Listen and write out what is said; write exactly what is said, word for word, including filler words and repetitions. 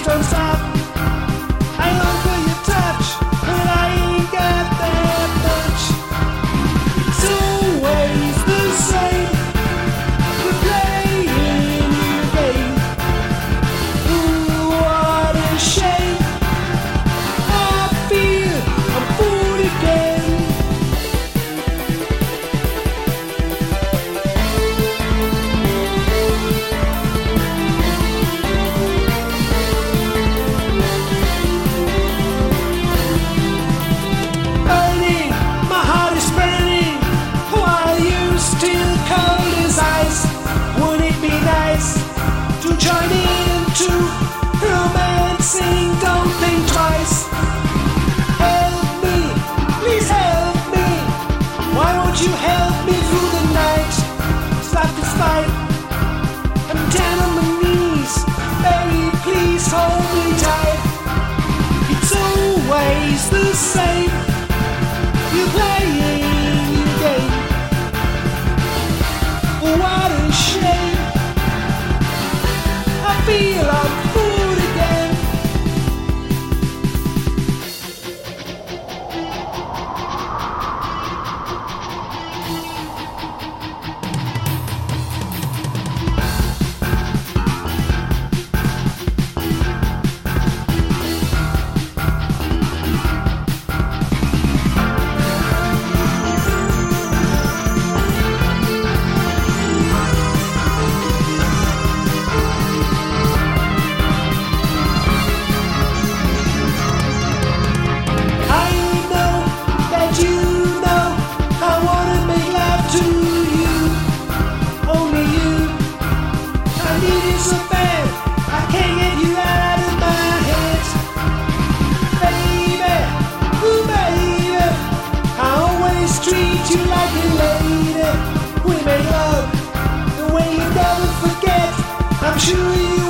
don't stop. I long for your touch, but I ain't got that much. It's always the same. You're playing your game. Ooh, what a shame. I feel I'm fooled again. Burning, my heart is burning. While you still cold as ice, wouldn't it be nice to join into romancing? Don't think twice. Help me, please help me. Why won't you help me through the night? Stop this fight. I'm down on my knees. Baby, please hold me tight. It's always the same. You're playing your game. What a shame. I feel I'm fooled again. I know that you know I wanna make love to you, only you. I need you so bad, I can't get you out of my head. Baby, ooh baby, I always treat you like a lady. We make love the way you never forget. I'm sure you